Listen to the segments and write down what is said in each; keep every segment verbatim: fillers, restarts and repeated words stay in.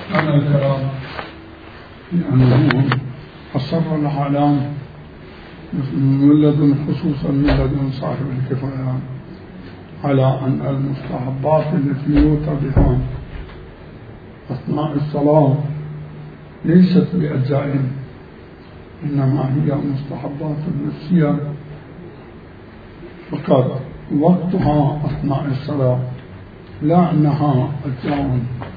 أنا الكلام لأنه أصر العالم من لدن خصوصا من لدن صاحب الكفاية على أن المستحبات التي يؤتى بها أثناء الصلاة ليست بأجزاء، إنما هي مستحبات نفسية فقط وقتها أثناء الصلاة، لا أنها أجزاء.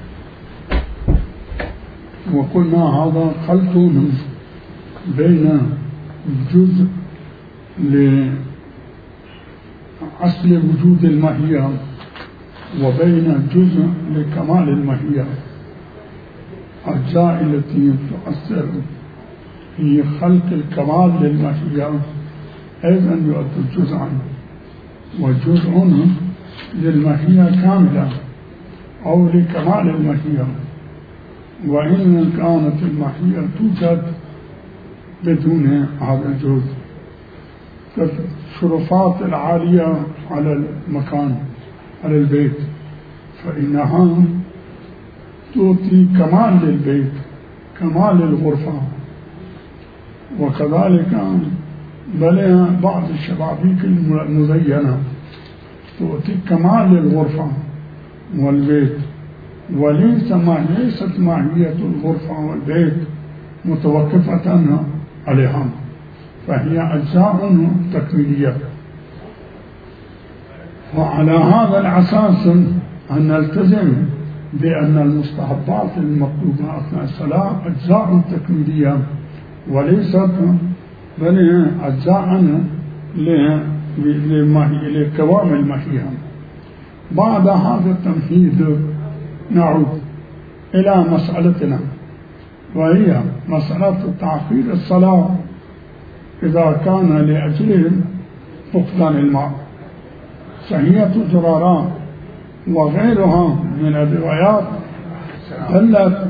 وقلنا هذا خلط بين جزء لأصل وجود الماهية وبين جزء لكمال الماهية. الأجزاء التي تؤثر في خلق الكمال للماهية أيضا يؤدي جزءا، وجزء للماهية كاملة أو لكمال الماهية. وإن كانت الماهية توجد بدون هذا الجزء كالشرفات العالية على المكان على البيت، فإنها تعطي كمال للبيت، كمال للغرفة. وكذلك بل بعض الشبابيك المزينة تعطي كمال للغرفة والبيت، وليس ما ليست ماهية الغرفة والبيت متوقفة عليها، فهي أجزاء تكميلية. وعلى هذا الأساس أن نلتزم بأن المستحبات المطلوبة أثناء الصلاة أجزاء تكميلية وليست بل أجزاء لكوام الماهية. بعد هذا التمهيد نعود إلى مسألتنا، وهي مسألة تأخير الصلاة إذا كان لأجل فقدان الماء. صحية زراران وغيرها من الروايات دلت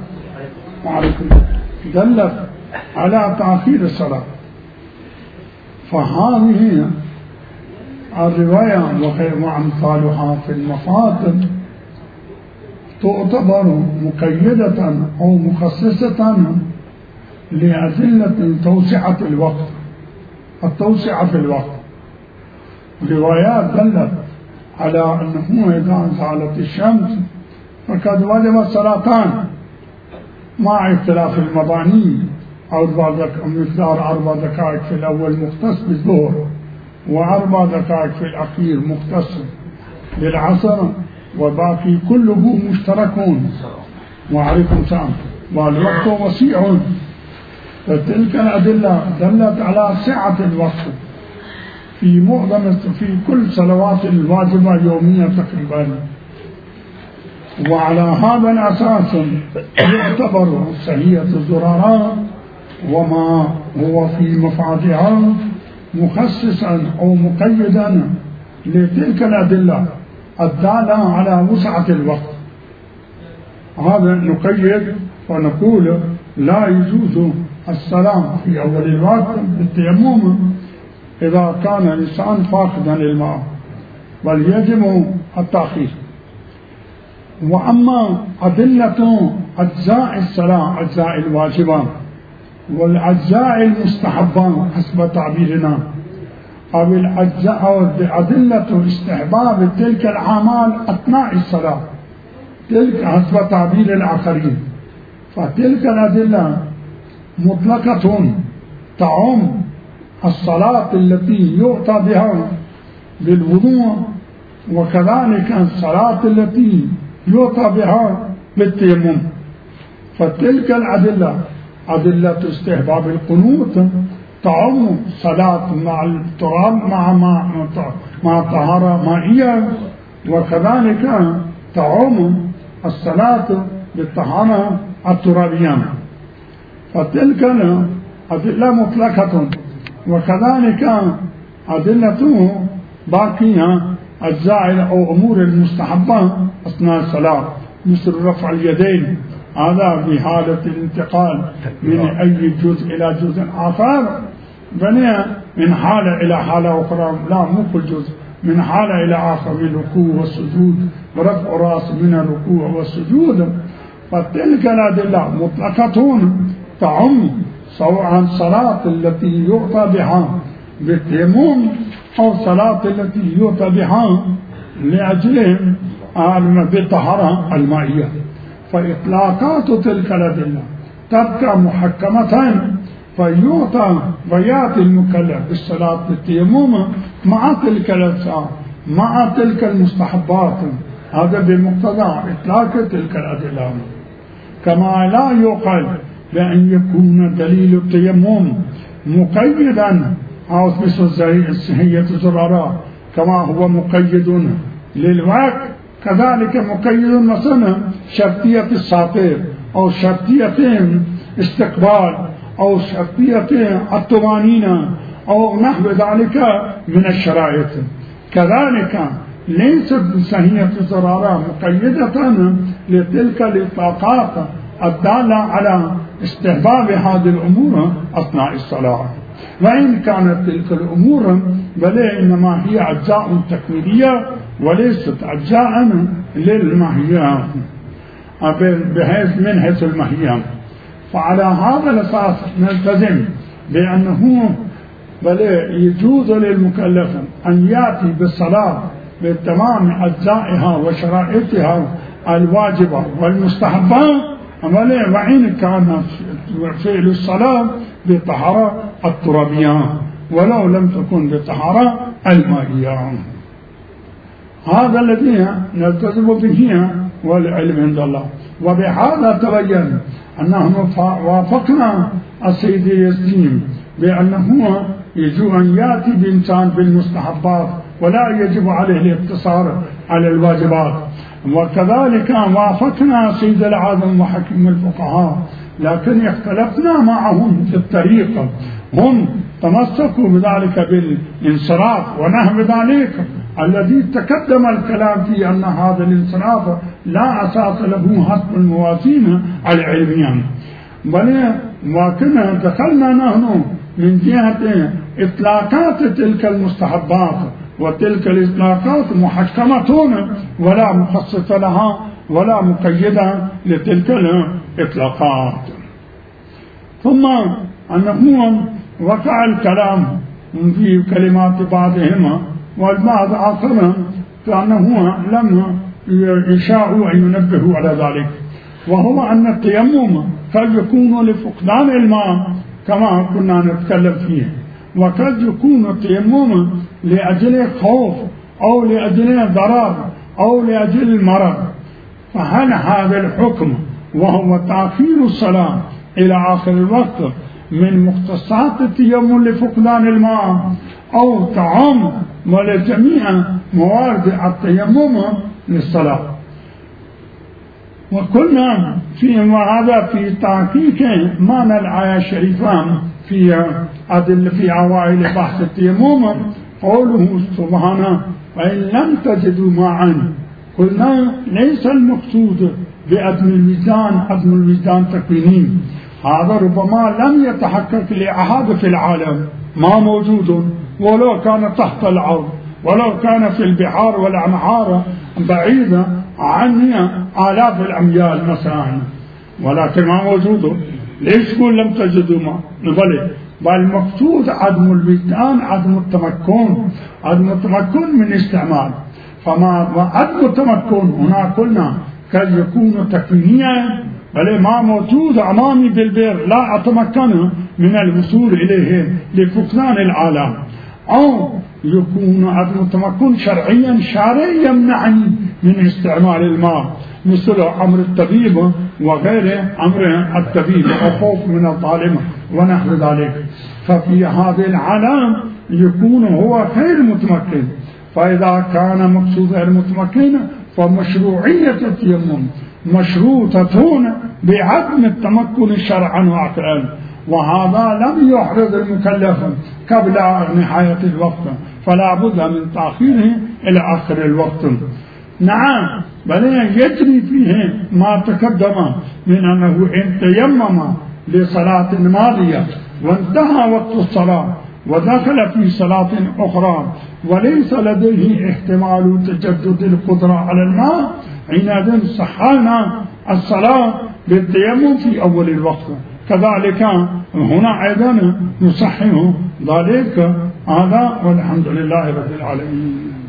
دلت على تأخير الصلاة، فهذه الرواية وأمثالها في المفاتن تعتبر مقيدة أو مخصصة لأدلة توسعة الوقت، التوسعة في الوقت. روايات دلت على أنه إذا زالت الشمس فقد وجب الصلاتان مع اختلاف المضاني، أو مقدار أربع دقائق في الأول مختص بالظهر، وأربع دقائق في الأخير مختص بالعصر، وباقي كله مشتركون. وعليكم سلام. والوقت وسيع، فتلك الأدلة دلت على سعة الوقت في معظم في كل صلوات الواجبة يومية تقريبا. وعلى هذا الأساس يعتبر صحية الزراران وما هو في مفادها مخصصا أو مقيدا لتلك الأدلة الدالة على وسعة الوقت. هذا نقيد ونقول لا يجوز الصلاة في أول الوقت بالتيمم إذا كان الإنسان فاقدا للماء، بل يجب التأخير. وأما أدلة أجزاء الصلاة، أجزاء الواجبة والأجزاء المستحبة حسب تعبيرنا، أو الأجزاء أو أدلة استحباب تلك الأعمال أثناء الصلاة، تلك حسب تعبير الآخرين، فتلك الأدلة مطلقة تعم الصلاة التي يؤتى بها بالوضوء، وكذلك الصلاة التي يؤتى بها بالتيمم. فتلك الأدلة أدلة استحباب القنوت تعم صلاة مع التراب مع مع مع طهارة مائية، وكذلك تعم الصلاة بالطهارة الترابية. فتلك أدلة مطلقة، وكذلك أدلته باقية أجزاء أو أمور المستحبة أثناء الصلاة، مثل رفع اليدين، هذا بحالة الانتقال من أي جزء إلى جزء آخر، بني من حالة إلى حالة أخرى، لا مو كل جزء، من حالة إلى آخر، من الركوع والسجود، ورفع رأس من الركوع والسجود. فتلك الأدلة مطلقة تعم سواء صلاة التي يؤتى بها بالتيمم أو صلاة التي يؤتى بها لأجلهم بالطهارة المائية. فإطلاقات تلك الأدلة تبقى محكمة، فيؤتى ويأتي المكلف بالصلاة بالتيمم مع تلك الأجزاء مع تلك المستحبات، هذا بمقتضى إطلاق تلك الأدلة. كما لا يقال بأن يكون دليل التيمم مقيدا أو مثل هي الزرارة كما هو مقيد للوقت، كذلك مقيد مثلا شرطية الساطر أو شرطية استقبال أو شرطية الطمأنينة أو نحو ذلك من الشرائط. كذلك ليست صحيحة الزرارة مقيدة لتلك الإطلاقات الدالة على استحباب هذه الأمور أثناء الصلاة، وإن كانت تلك الأمور بل إنما هي أجزاء تكميلية وليست أجزاء للماهية بحيث من حيث الماهية. فعلى هذا الأساس نلتزم بأنه بل يجوز للمكلف أن يأتي بالصلاة بتمام أجزائها وشرائطها الواجبة والمستحبة، وإن كان فعل الصلاة بطهارة الترابية ولو لم تكن بطهارة المائية. هذا الذي نلتزم به والعلم عند الله. وبهذا تبين أنه وافقنا السيد يزيد بأنه يجب أن يأتي بإنسان بالمستحبات ولا يجب عليه الاقتصار على الواجبات. وكذلك وافقنا سيد العالم وحكيم الفقهاء، لكن اختلفنا معهم في الطريقة. هم تمسكوا بذلك بالانصراف ونحو ذلك الذي تقدم الكلام فيه أن هذا الانصراف لا أساس له حسب الموازين العلمية. بل وكنا دخلنا نحن من جهة إطلاقات تلك المستحبات، وتلك الإطلاقات محكمة ولا مخصص لها ولا مقيدة لتلك الإطلاقات. ثم أنه وقع الكلام في كلمات بعضهما والبعض آخر كأنه لم يشاءوا أن ينبهوا على ذلك، وهو أن التيمم قد يكون لفقدان الماء كما كنا نتكلم فيه، وقد يكون التيمم لأجل خوف أو لأجل ضرر أو لأجل المرض. فهل هذا الحكم وهو تأخير الصلاة إلى آخر الوقت من مختصات التيمم لفقدان الماء أو تعم ولجميع موارد التيمم للصلاة؟ وكنا في هذا في تحقيق معنى الآية الشريفة في أدل في أوائل بحث التيمم قوله سبحانه وإن لم تجدوا معا. قلنا ليس المقصود بعدم الميزان عدم الميزان تكويني، هذا ربما لم يتحقق لأحد في العالم، ما موجود ولو كان تحت الأرض ولو كان في البحار والأنهار بعيدة عني آلاف الأميال مثلا، ولكن ما موجود. ليش يقول لم تجدوا ما؟ بل بل المقصود عدم الميزان عدم التمكن عدم التمكن من استعمال. فما عدم التمكن هنا قلنا قد يكون تكوينيا، بل ما موجود أمامي بالبير لا أتمكن من الوصول إليه لفقدان العالم، أو يكون عدم التمكن شرعيا شرعيا يمنعني من استعمال الماء مثل أمر الطبيب وغير أمر الطبيب وخوف من الظالم ونحو ذلك. ففي هذه العالم يكون هو غير متمكن. فإذا كان مقصود غير متمكن فمشروعية التيمم مشروطة بعدم التمكن شرعا وعقلا، وهذا لم يحرز المكلف قبل نهاية الوقت، فلا بد من تأخيره إلى آخر الوقت. نعم، بل يجري فيه ما تقدم من أنه إن تيمم لصلاة ماضية وانتهى وقت الصلاة ودخل في صلاة أخرى وليس لديه احتمال تجدد القدرة على الماء، حينئذ صحلنا الصلاة بالتيمم في أول الوقت. كذلك هنا أيضا نصحح ذلك. هذا والحمد لله رب العالمين.